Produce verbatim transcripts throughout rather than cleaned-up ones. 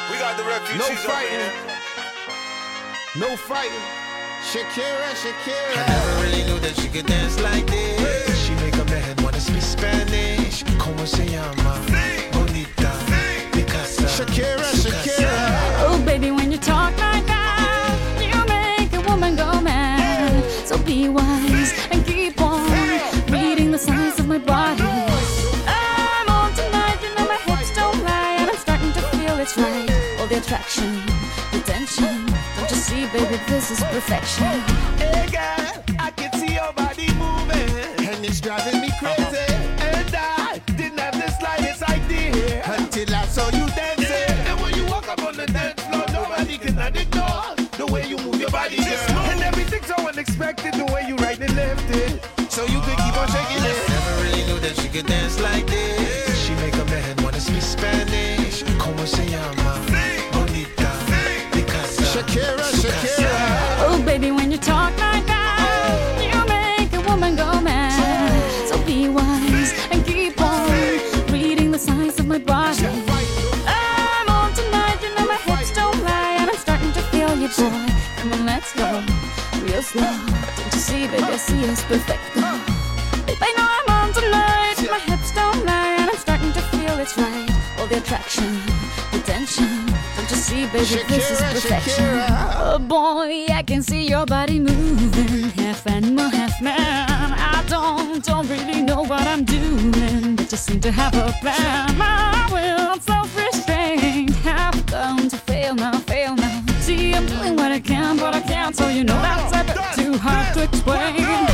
We got the refugees. No fighting. No fighting. Shakira, Shakira. I never really knew that she could dance like this. She make a man wanna speak Spanish. Como se llama? Bonita. Picasa. Shakira, Shakira. Oh, baby, when you talk like that, you make a woman go mad. So be wise and keep on reading the signs of my body. I'm on tonight, you know my hips don't lie, and I'm starting to feel it's right. All the attraction, the tension. Don't you see, baby, this is perfection. Hey girl, I can see your body moving, And it's driving me crazy. and I didn't have the slightest idea Until I saw you dancing. And when you walk up on the dance floor, nobody can ignore the way you move your body, girl. And everything's so unexpected, the way you right and left it, so you could keep on shaking it. Never really knew that she could dance like this. She make a man wanna speak Spanish. Como se llama? Bonita. Picasa. Shakira, Shakira. Oh, baby, when you talk like that, you make a woman go mad. So be wise and keep on reading the signs of my body. I'm on tonight, you know my hips don't lie, and I'm starting to feel you, boy. Come on, let's go, real slow. Don't you see, baby, I see it's perfect. Babe, I know I'm on tonight, my hips don't lie, and I'm starting to feel it's right. All the attraction, the tension. Don't you see, baby, this is Shakira, perfection. Shakira. Oh boy, I can see your body moving, half animal, half man. I don't, don't really know what I'm doing, but you seem to have a plan. My will, self-restraint, have come to fail now, fail now. See, I'm doing what I can, but I can't, so you know that's a bit too hard to explain.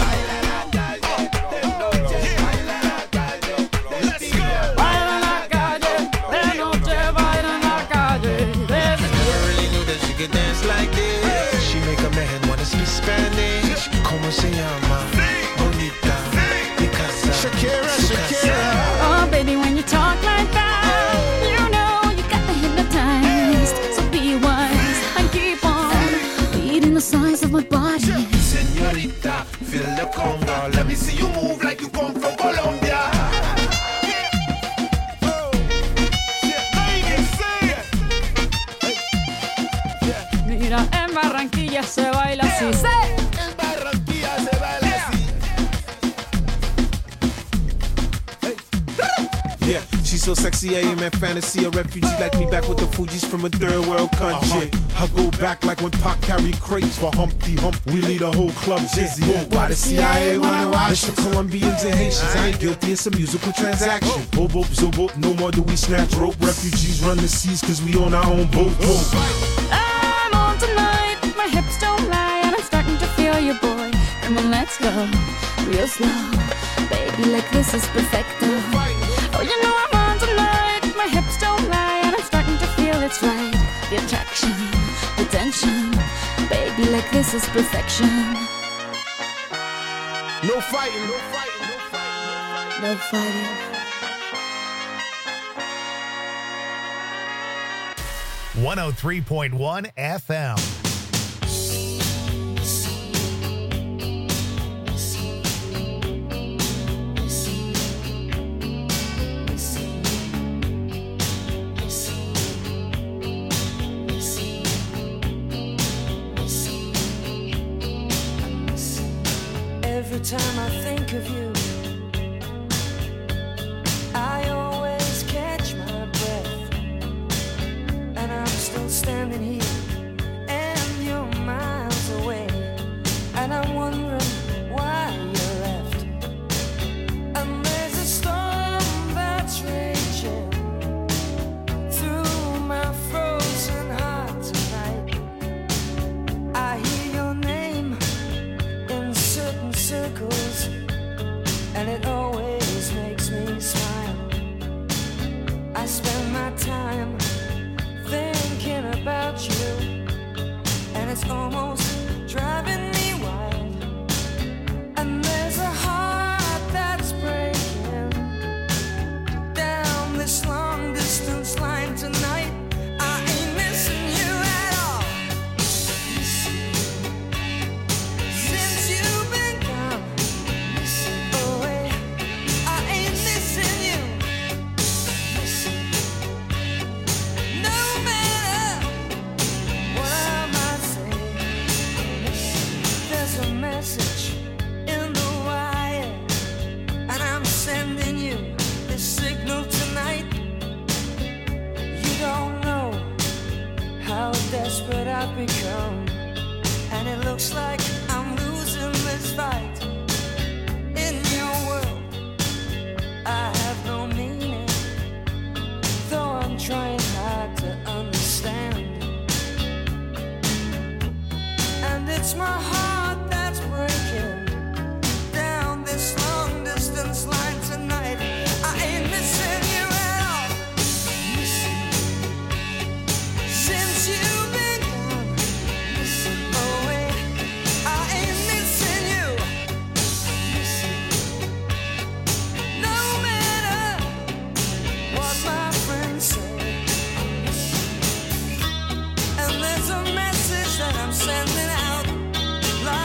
Baila la calle, de noche, baila la calle. Never really knew that she could dance like this. She make a man wanna speak Spanish. Como se llama? Bonita. Picasa. Shakira, Shakira. Oh, baby, when you talk like that, you know you got me hypnotized. So be wise and keep on reading the signs of my body. Señorita, feel the conga. Let me see you move like you come from Colombia. Mira, en Barranquilla se baila así. ¡Sí! En Barranquilla se baila así. Yeah, she's so sexy, I am in fantasy. A refugee like me back with the Fugees from a third world country. I go back like when Pac carried crates for Humpty Hump. We lead a whole club dizzy. Why the C I A wanna watch the Colombians and Haitians? I ain't guilty, it's a musical transaction. Boop, boop, zoop, boop, no more do we snatch rope. Refugees run the seas cause we own our own boat. boat. I'm on tonight, my hips don't lie, and I'm starting to feel you, boy. Come on, let's go, real slow. Baby, like this is perfecto. Oh, you know I'm on tonight, my hips don't lie, and I'm starting to feel it's right. The attraction, the tension. Baby, like this is perfection. No fighting. No fighting. No fighting. No fighting. one oh three point one F M. Every time I think of you, I always catch my breath, and I'm still standing here, and you're miles away, and I'm wondering why you left. And there's a storm that's raging through my frozen heart tonight. I hear your name in certain circles, and it always makes me smile. I spend my time thinking about you I've become, and it looks like I'm losing this fight. In your world, I have no meaning, though I'm trying hard to understand. And it's my heart that's breaking down this long distance line tonight. I ain't missing you at all. Missing you. Since you've been gone, missing away. I ain't missing you. Missing you. No matter what my friends say, I'm missing you. And there's a message that I'm sending out. Like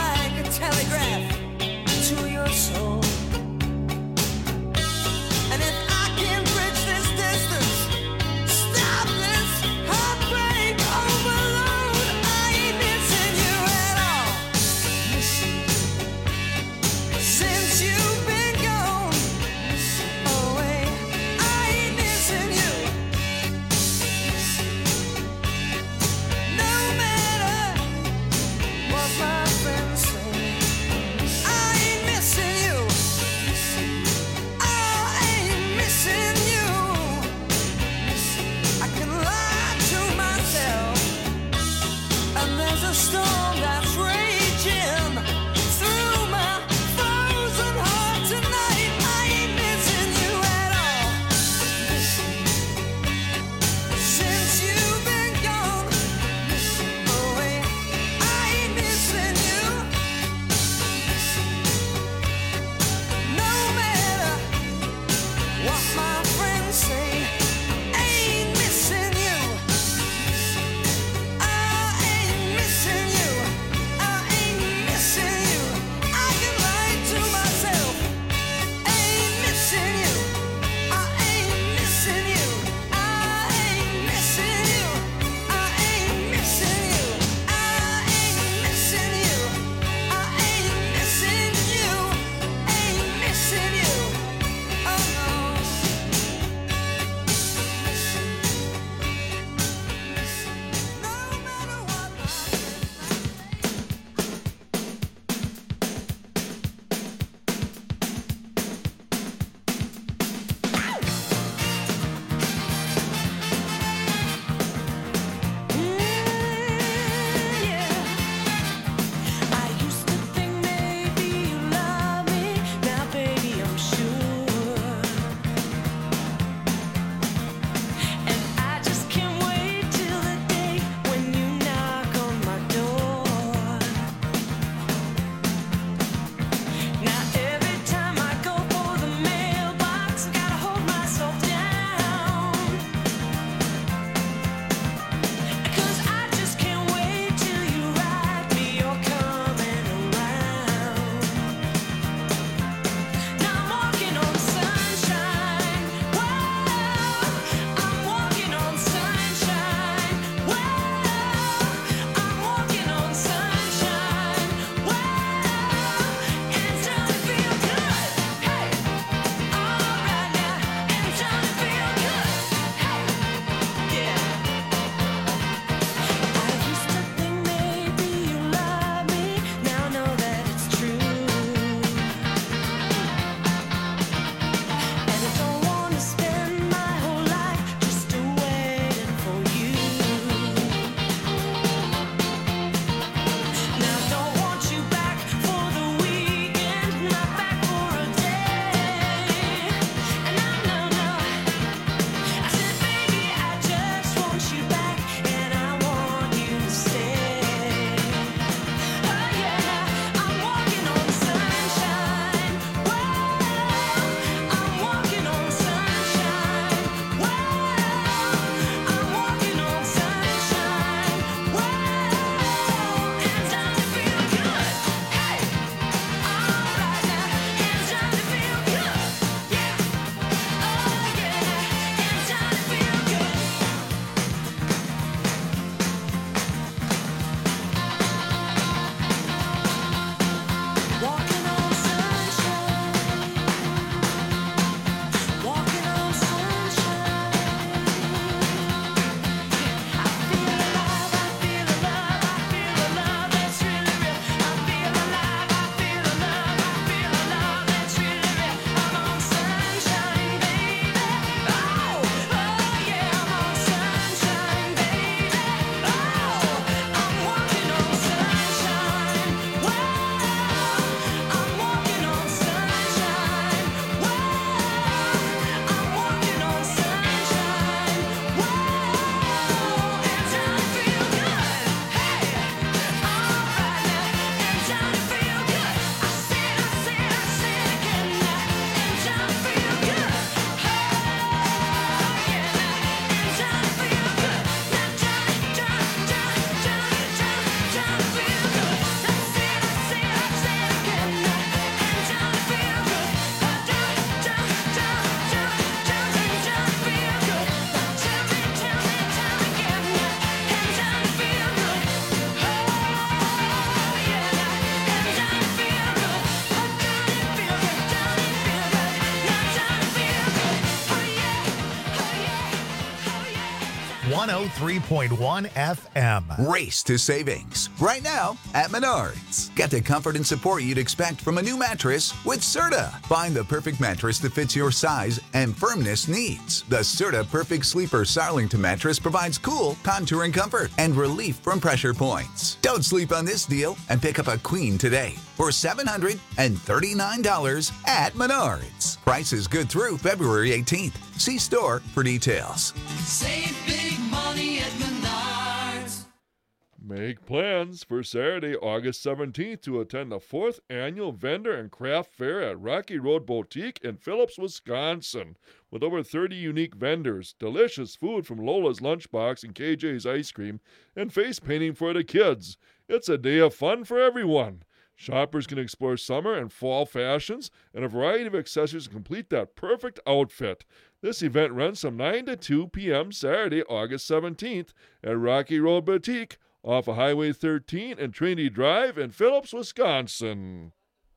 oh three point one F M. Race to savings. Right now at Menards. Get the comfort and support you'd expect from a new mattress with Serta. Find the perfect mattress that fits your size and firmness needs. The Serta Perfect Sleeper Sarlington mattress provides cool, contouring comfort and relief from pressure points. Don't sleep on this deal and pick up a queen today for seven hundred thirty-nine dollars at Menards. Price is good through February eighteenth. See store for details. Save big money at Menards. Make plans for Saturday, August seventeenth to attend the fourth annual Vendor and Craft Fair at Rocky Road Boutique in Phillips, Wisconsin. With over thirty unique vendors, delicious food from Lola's Lunchbox and K J's Ice Cream, and face painting for the kids. It's a day of fun for everyone. Shoppers can explore summer and fall fashions and a variety of accessories to complete that perfect outfit. This event runs from nine to two p.m. Saturday, August seventeenth at Rocky Road Boutique off of Highway thirteen and Trinity Drive in Phillips, Wisconsin.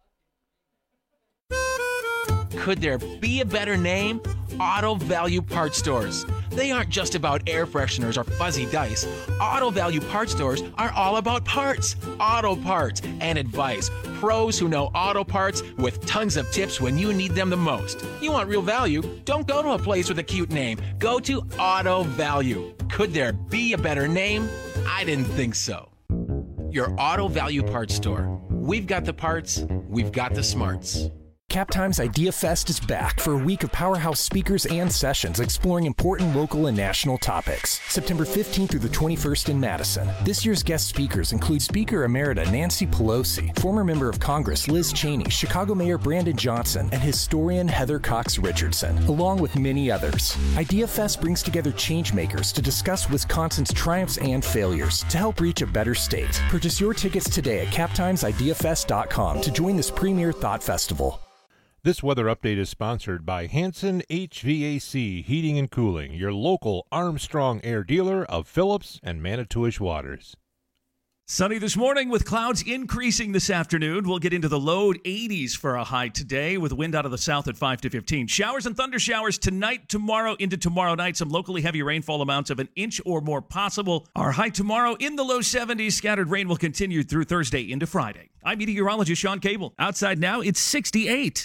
Could there be a better name? Auto Value Parts Stores. They aren't just about air fresheners or fuzzy dice. Auto Value Parts Stores are all about parts, auto parts, and advice. Pros who know auto parts with tons of tips when you need them the most. You want real value? Don't go to a place with a cute name. Go to Auto Value. Could there be a better name? I didn't think so. Your Auto Value Parts Store. We've got the parts, we've got the smarts. Captime's Idea Fest is back for a week of powerhouse speakers and sessions exploring important local and national topics. September fifteenth through the twenty-first in Madison. This year's guest speakers include Speaker Emerita Nancy Pelosi, former member of Congress Liz Cheney, Chicago Mayor Brandon Johnson, and historian Heather Cox Richardson, along with many others. Idea Fest brings together changemakers to discuss Wisconsin's triumphs and failures to help reach a better state. Purchase your tickets today at captimes idea fest dot com to join this premier thought festival. This weather update is sponsored by Hanson H V A C Heating and Cooling, your local Armstrong Air dealer of Phillips and Manitowish waters. Sunny this morning with clouds increasing this afternoon. We'll get into the low eighties for a high today with wind out of the south at five to fifteen. Showers and thunder showers tonight, tomorrow, into tomorrow night. Some locally heavy rainfall amounts of an inch or more possible. Our high tomorrow in the low seventies. Scattered rain will continue through Thursday into Friday. I'm meteorologist Sean Cable. Outside now, it's sixty-eight.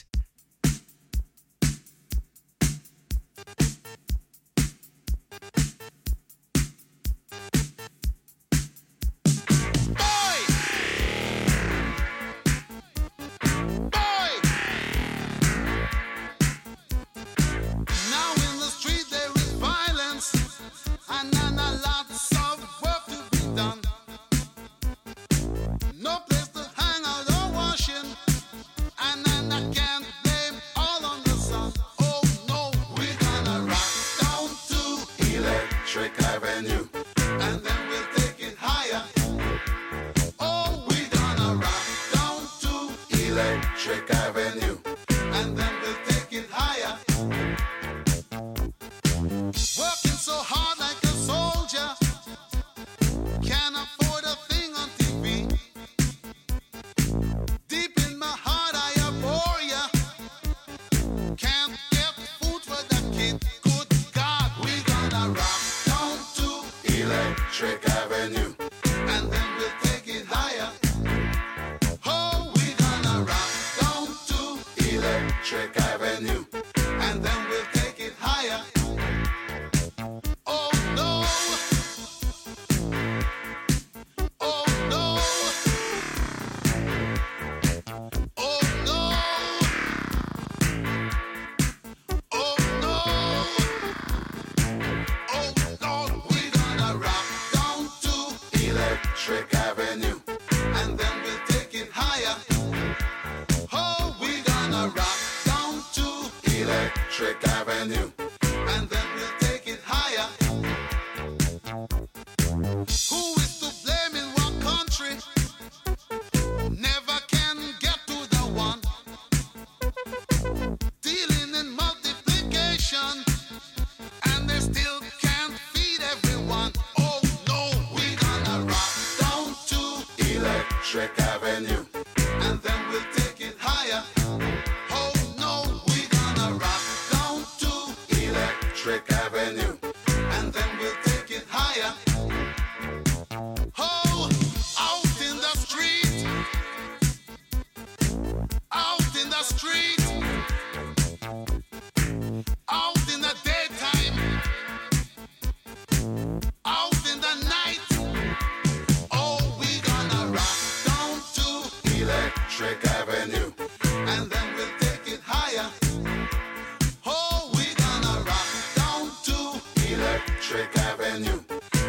Avenue, and then we'll take it higher.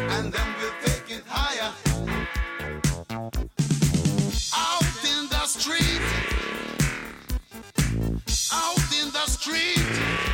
and then we'll take it higher. Out in the street, out in the street,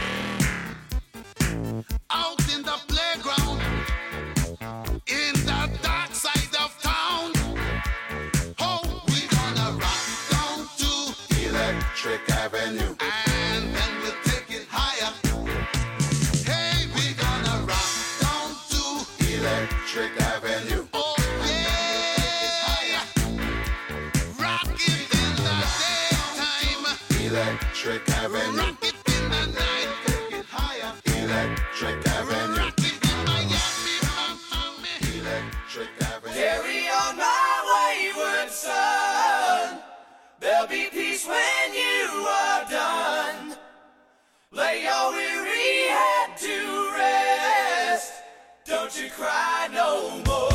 out in the playground, in the dark side of town. Oh, we gonna rock down to Electric Avenue, and then we'll take it higher. Hey, we gonna rock down to Electric Avenue. Oh yeah, rock it in the daytime. Electric Avenue. Rock it in the night. Take it higher. Electric Avenue. Rock it in Miami, Miami. Electric Avenue. Carry on, my wayward son. There'll be peace when you are done. Lay your weary head to rest. Don't you cry no more.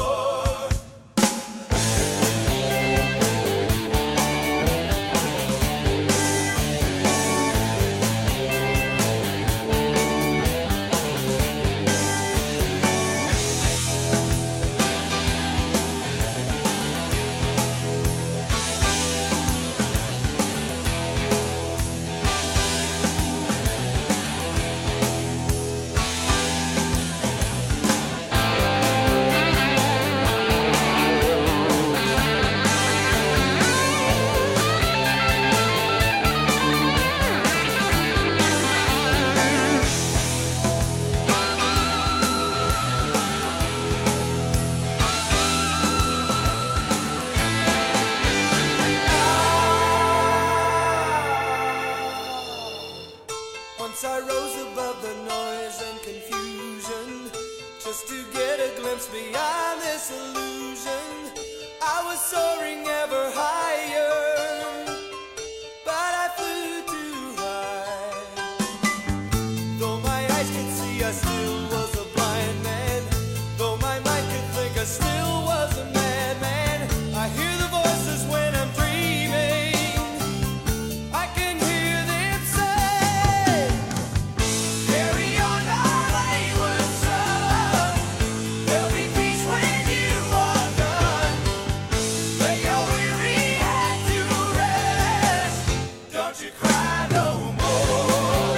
Once I rose above the noise and confusion, just to get a glimpse beyond this illusion. I was soaring ever higher, but I flew too high. Though my eyes could see, I still was a blind man. Though my mind could think, I still was a madman. I hear the voices when I'm dreaming. I can hear them say, carry on, my wayward son. There'll be peace when you are done. Lay your weary head to rest. Don't you cry no more.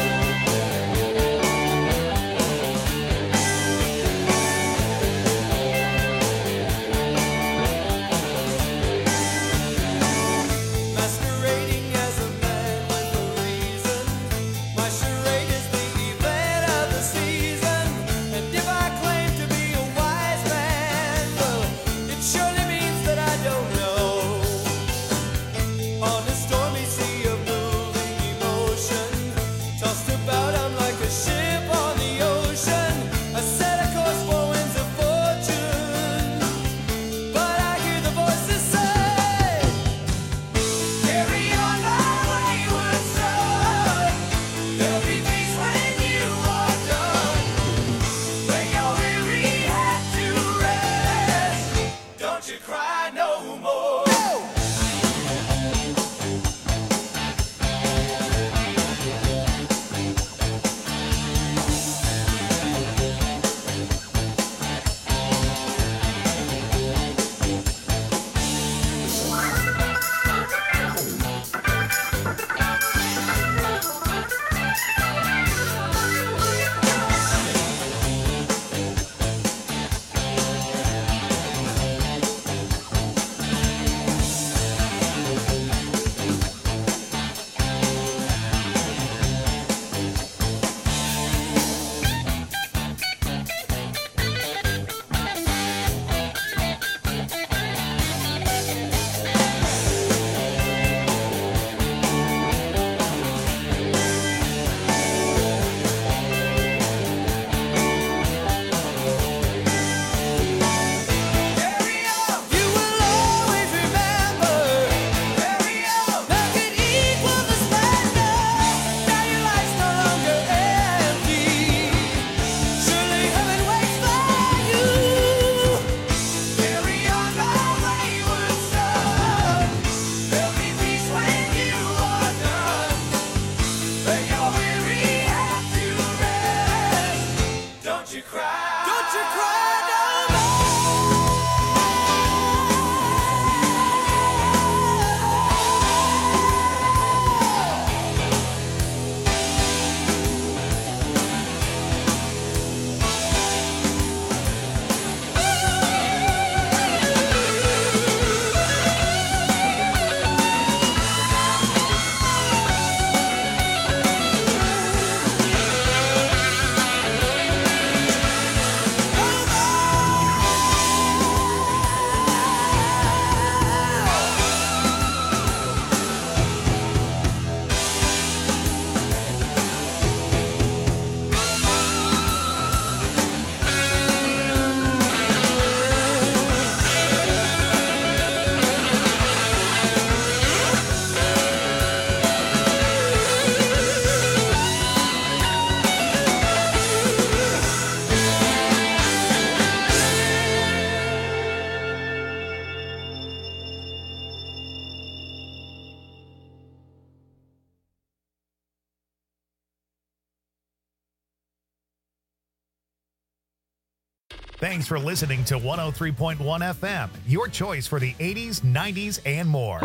Thanks for listening to one oh three point one F M, your choice for the eighties, nineties, and more.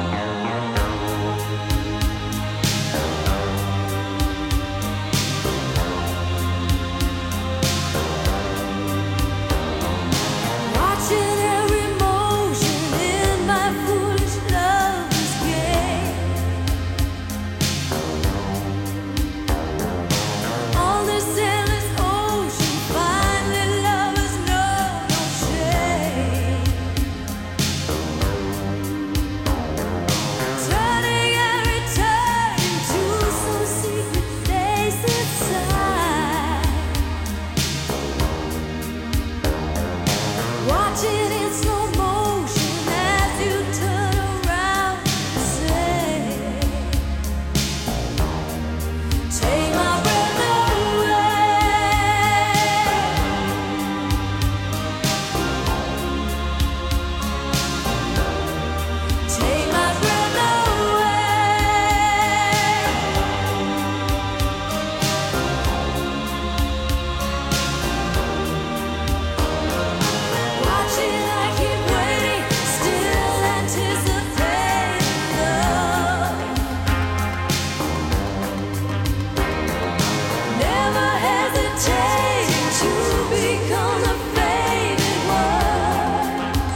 Watching every motion in my foolish lover's game. On this endless ocean, finally lovers know no shame. Turning and returning to some secret place inside. Watching in slow motion as you turn around and say, take my breath away. Take my breath Watching, I keep waiting, still anticipating love. Never hesitating to become the faded ones.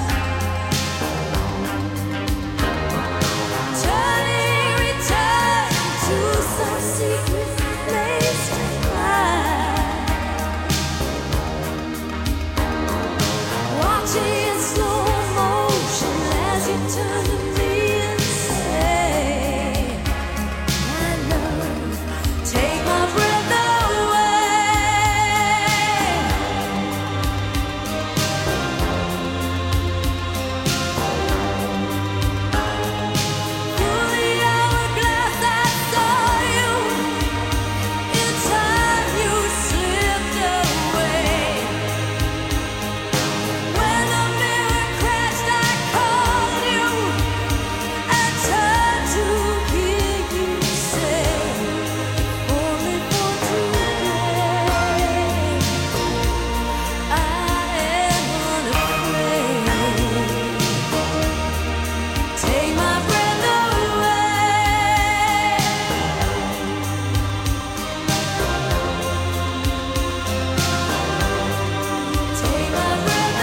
Turning, returning to some secret place to hide. Watching in slow motion as you turn to me and say, my love, take my breath away. Through the hourglass I saw you. In time you slipped away. When the mirror crashed, I called you and turned to hear you say, only for today, I am unafraid. Take my breath away. Take my breath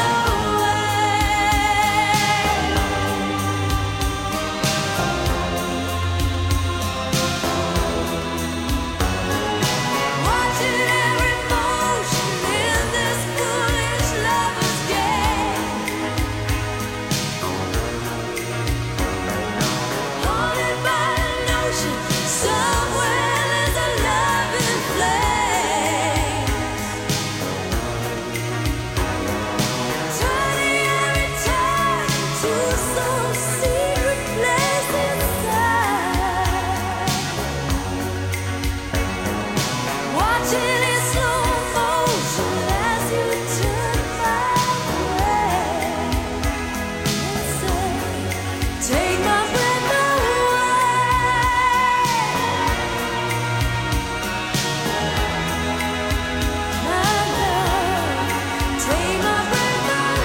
Watching every motion in this foolish lover's game. Haunted by a notion, somewhere there's a loving flame. Turning and returning to some secret place inside. Watching in slow motion as you turn my way and say, take my breath away. My love, take my breath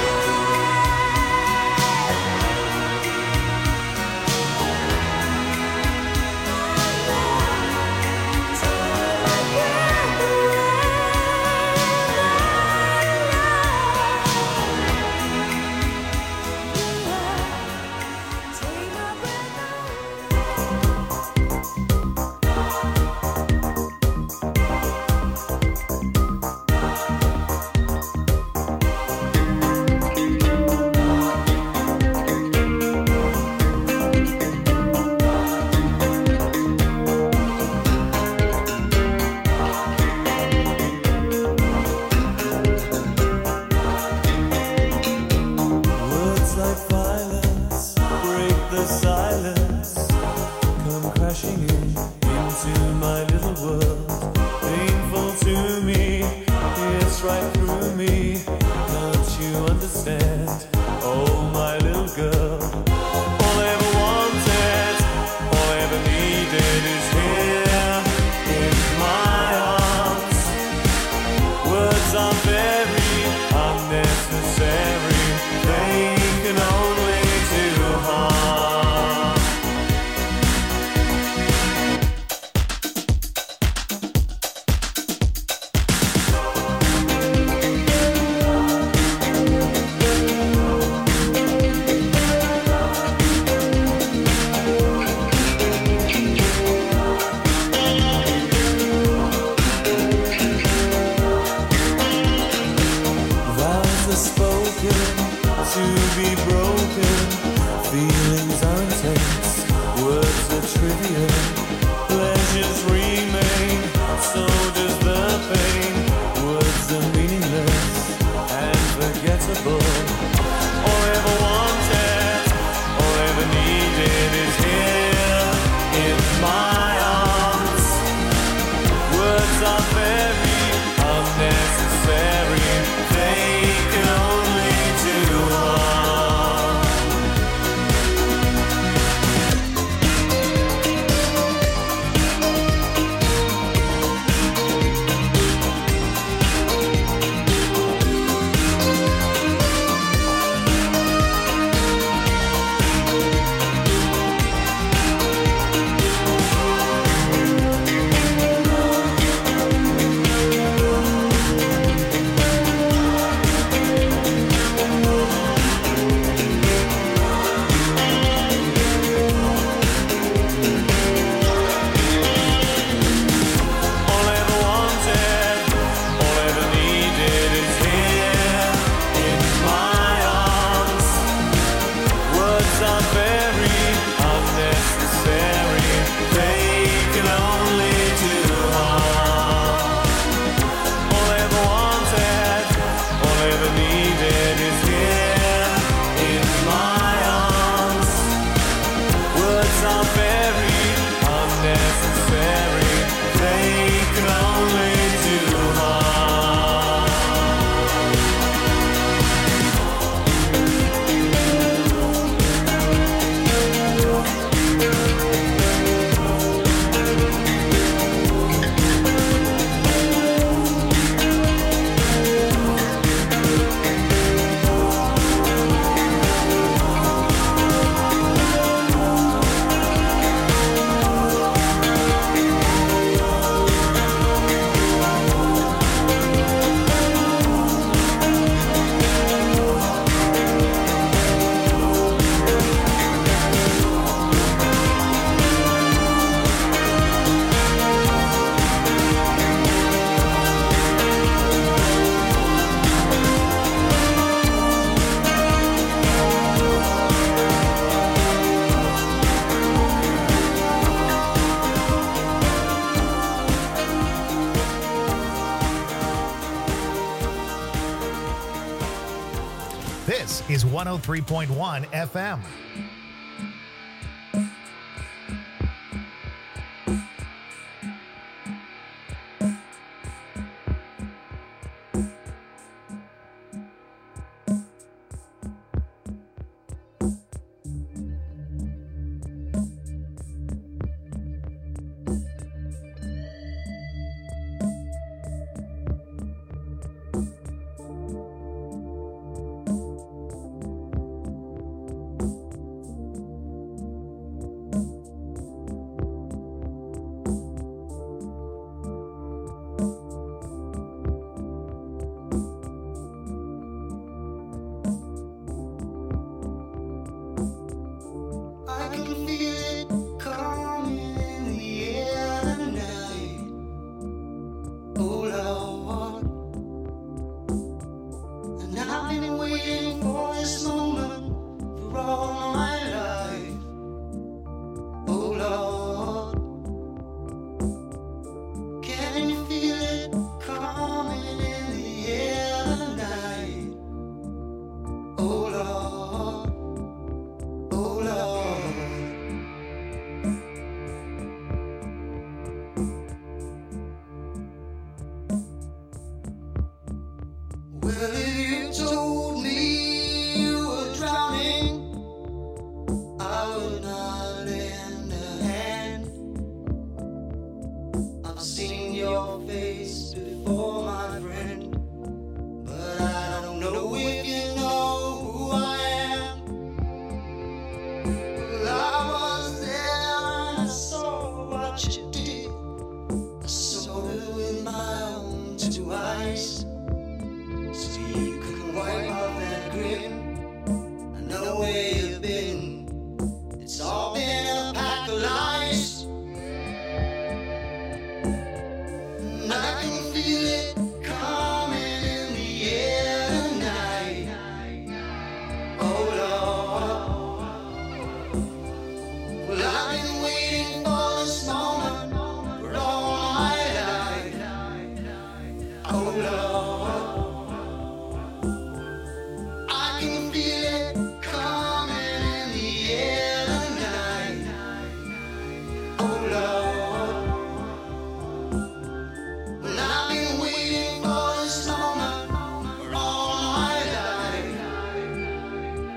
Words like violence break the silence, come crashing in into my little world. Painful to me, it's right through me. Don't you understand? Oh, my little girl. All I ever wanted, all I ever needed is here in my arms. Words are very Words are spoken to be broken. Feelings are intense. Words are trivial. Pleasures remain. So does the pain. Words are meaningless and forgettable. All I ever wanted, all I ever needed is here in my arms. Words are very unnecessary. They can only do harm. This is one oh three point one F M.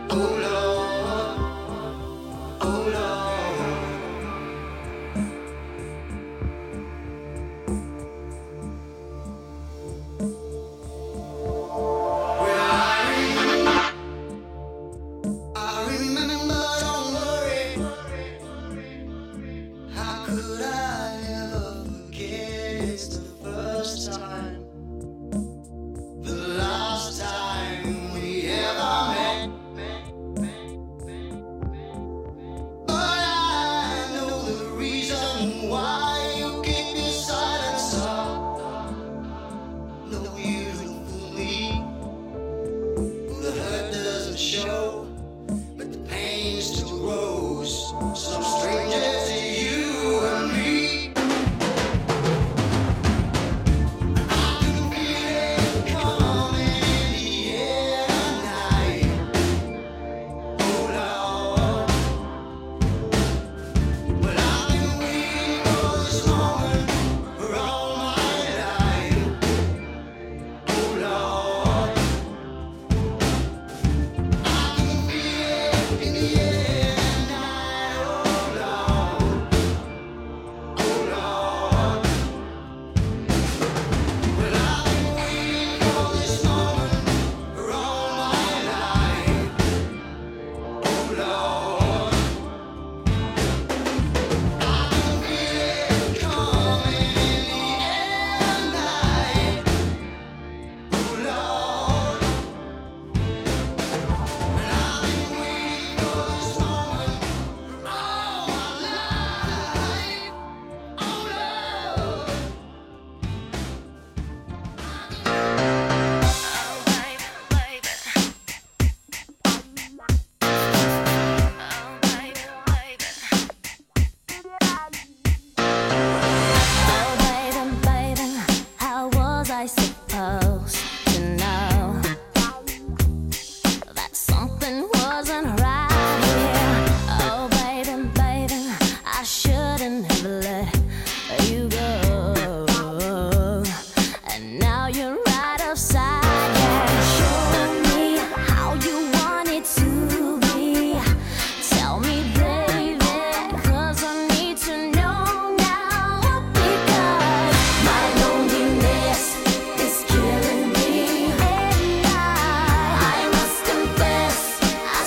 I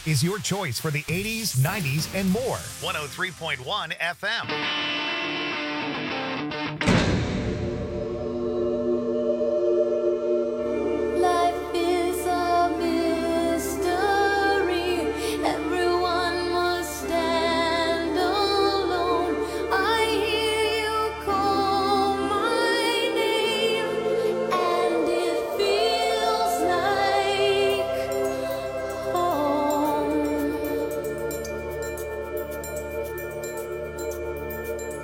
This is your choice for the eighties, nineties, and more. one oh three point one F M. Life is a mystery. Everyone must stand alone. I hear you call my name, and it feels like home.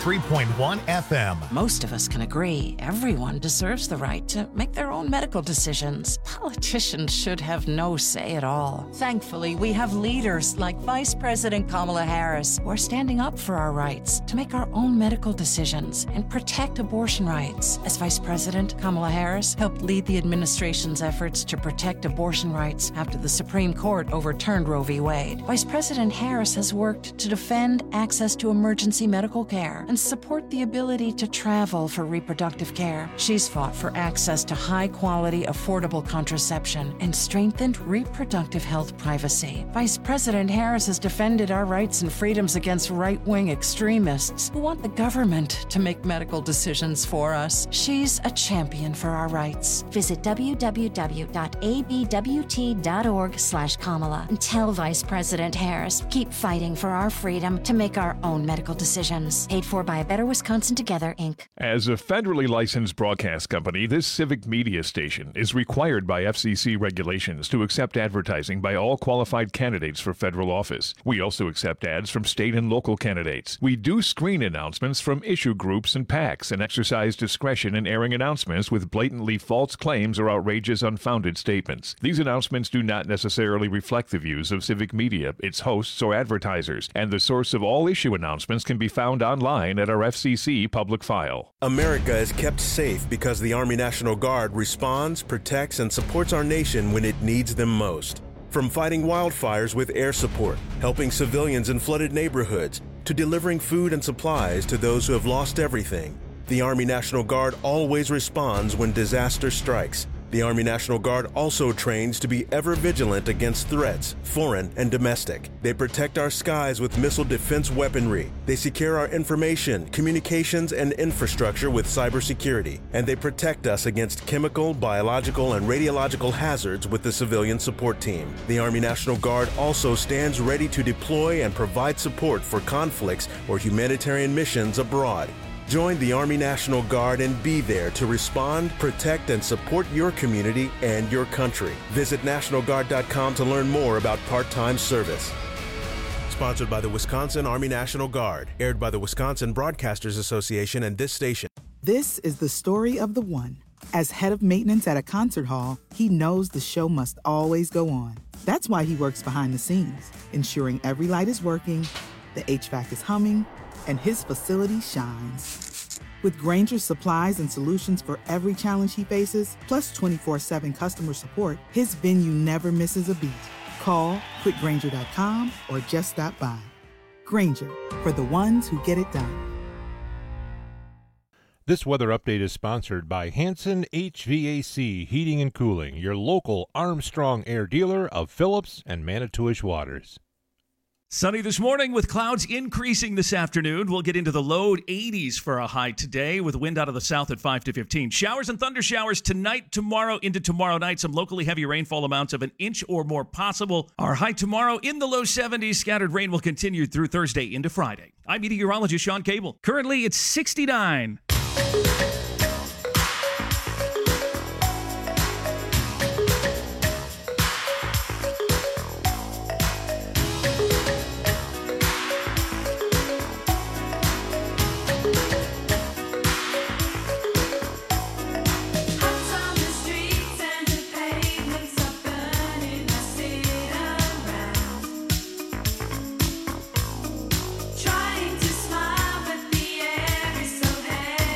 three point one F M. Most of us can agree everyone deserves the right to make their own medical decisions. Politicians should have no say at all. Thankfully, we have leaders like Vice President Kamala Harris who are standing up for our rights to make our own medical decisions and protect abortion rights. As Vice President, Kamala Harris helped lead the administration's efforts to protect abortion rights after the Supreme Court overturned Roe v. Wade. Vice President Harris has worked to defend access to emergency medical care and support the ability to travel for reproductive care. She's fought for access to high-quality, affordable contraception and strengthened reproductive health privacy. Vice President Harris has defended our rights and freedoms against right-wing extremists who want the government to make medical decisions for us. She's a champion for our rights. Visit w w w dot a b w t dot org slash Kamala and tell Vice President Harris, keep fighting for our freedom to make our own medical decisions. Paid for by Better Wisconsin Together, Incorporated. As a federally licensed broadcast company, this civic media station is required by F C C regulations to accept advertising by all qualified candidates for federal office. We also accept ads from state and local candidates. We do screen announcements from issue groups and PACs and exercise discretion in airing announcements with blatantly false claims or outrageous, unfounded statements. These announcements do not necessarily reflect the views of civic media, its hosts, or advertisers, and the source of all issue announcements can be found online at our F C C public file. America is kept safe because the Army National Guard responds, protects, and supports our nation when it needs them most. From fighting wildfires with air support, helping civilians in flooded neighborhoods, to delivering food and supplies to those who have lost everything, the Army National Guard always responds when disaster strikes. The Army National Guard also trains to be ever vigilant against threats, foreign and domestic. They protect our skies with missile defense weaponry. They secure our information, communications, and infrastructure with cybersecurity. And they protect us against chemical, biological, and radiological hazards with the civilian support team. The Army National Guard also stands ready to deploy and provide support for conflicts or humanitarian missions abroad. Join the Army National Guard and be there to respond, protect, and support your community and your country. Visit national guard dot com to learn more about part-time service. Sponsored by the Wisconsin Army National Guard. Aired by the Wisconsin Broadcasters Association and this station. This is the story of the one. As head of maintenance at a concert hall, he knows the show must always go on. That's why he works behind the scenes, ensuring every light is working, the H V A C is humming, and his facility shines. With Grainger's supplies and solutions for every challenge he faces, plus twenty-four seven customer support, his venue never misses a beat. Call quick grainger dot com or just stop by. Grainger, for the ones who get it done. This weather update is sponsored by Hanson H V A C Heating and Cooling, your local Armstrong Air dealer of Phillips and Manitowish Waters. Sunny this morning with clouds increasing this afternoon. We'll get into the low eighties for a high today with wind out of the south at five to fifteen. Showers and thunder showers tonight, tomorrow, into tomorrow night. Some locally heavy rainfall amounts of an inch or more possible. Our high tomorrow in the low seventies. Scattered rain will continue through Thursday into Friday. I'm meteorologist Sean Cable. Currently, it's sixty-nine. Trying to smile, but the air is so heavy.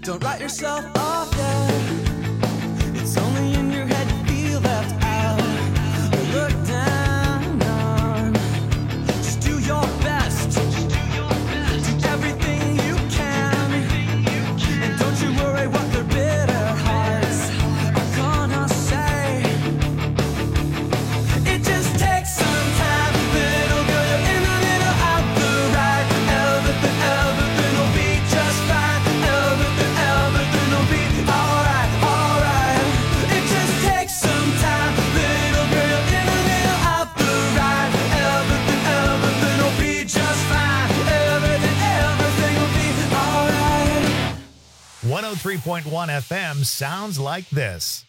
Don't write yourself off yet. It's only in your head you feel left out or looked down on. Just do your best. Do everything you can. And don't you worry what their bitter hearts are gonna say. It just takes some time, little girl. You're in the middle of the ride. Everything, everything will be just fine. Everything, everything will be alright, alright. It just takes some time, little girl. You're in the middle of the ride. Everything, everything will be just fine. Everything, everything will be alright. one oh three point one F M sounds like this.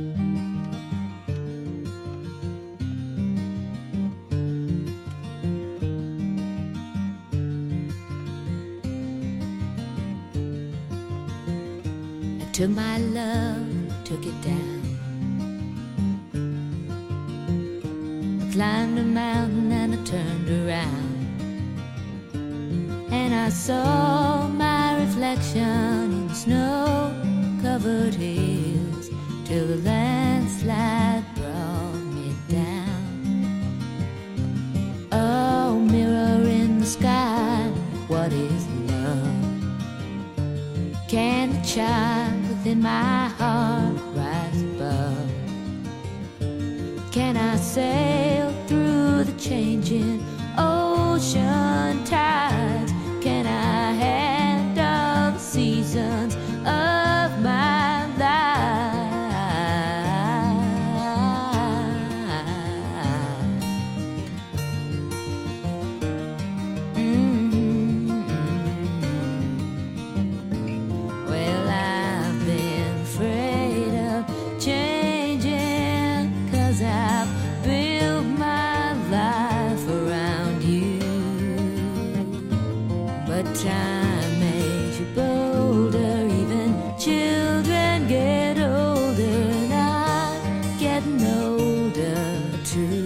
I took my love, took it down. I climbed a mountain and I turned around. And I saw my reflection in snow-covered hills till the landslide brought me down. Oh, mirror in the sky, what is love? Can the child within my heart rise above? Can I sail through the changing ocean tides? Can I handle the seasons of my life? Mm-hmm. Well, I've been afraid of changing, 'cause I've built my life around you. But time makes you bolder, even children get older, and I'm getting older too.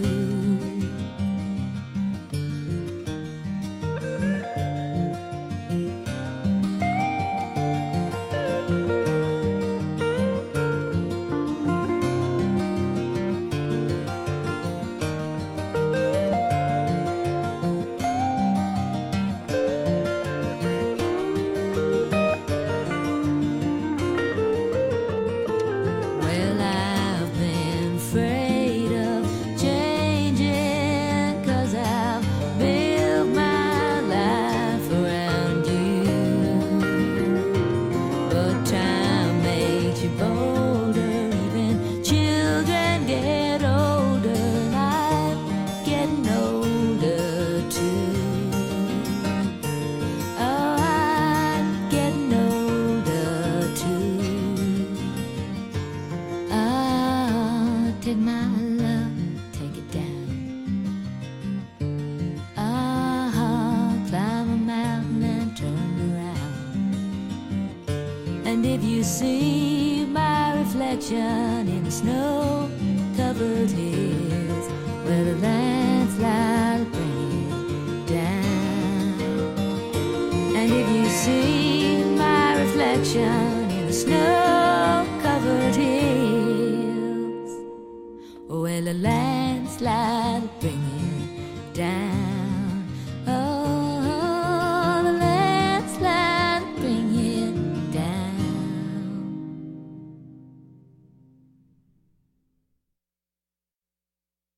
Well, I've been afraid of changing, 'cause I've built my life around you. But time makes you bolder, even children get older, and I'm getting older too. Oh, I'm getting older too. Oh, take my love, take it down. Oh, climb a mountain and turn around. And if you see my reflection in the snow-covered hills, where the landslide will bring it down. And if you see my reflection in the snow-covered hills, well, a landslide will bring it down.